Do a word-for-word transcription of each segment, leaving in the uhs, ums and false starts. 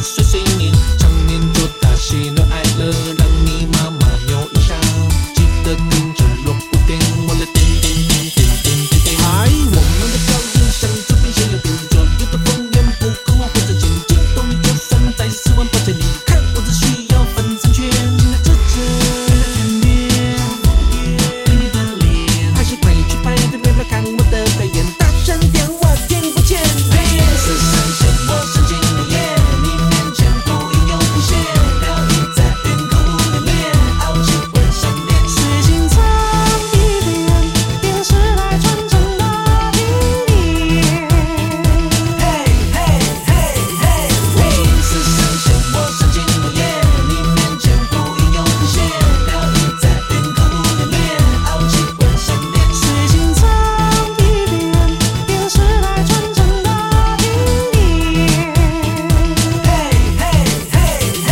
岁岁年，常年做大喜怒哀乐，让你妈妈扭一下，记得盯着锣鼓点，我来点点点点点点点。嗨，我们的表演像这边先有边左右的风言，不管我或者前进，动力就算在四万八千里，看我只需要分三圈，这这甜点，对你的脸，还是快去排队别来看我的表演，大声点我听不见。是神仙，我神经如烟，你面前不应有不屑，飘逸在云空里面，傲气纹上脸， 水晶藏一点，电视台传承的经典。 嘿嘿嘿嘿嘿，是神仙，我神经如烟，你面前不应有不屑，飘逸在云空里面，傲气纹上脸。 水晶藏一点，电视台传承的经典。 嘿嘿嘿嘿，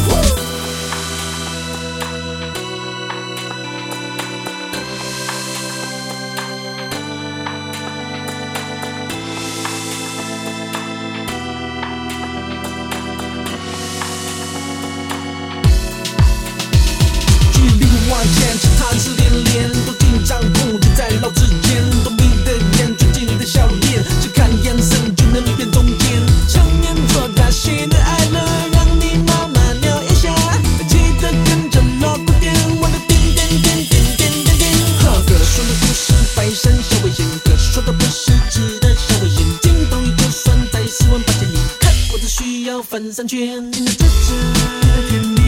距离万千，其他是连连都紧张控制在脑之间，多迷的眼，纯净的笑脸，只看眼神就能辨中间。常年做大喜的爱乐，让你妈妈扭一下，记得跟着锣鼓点，我的点点点点点点点。呵，哥说的不是百善小危险，哥说的不是值得小危险，进动力就算在四万八千里，看我只需要分三圈，这这甜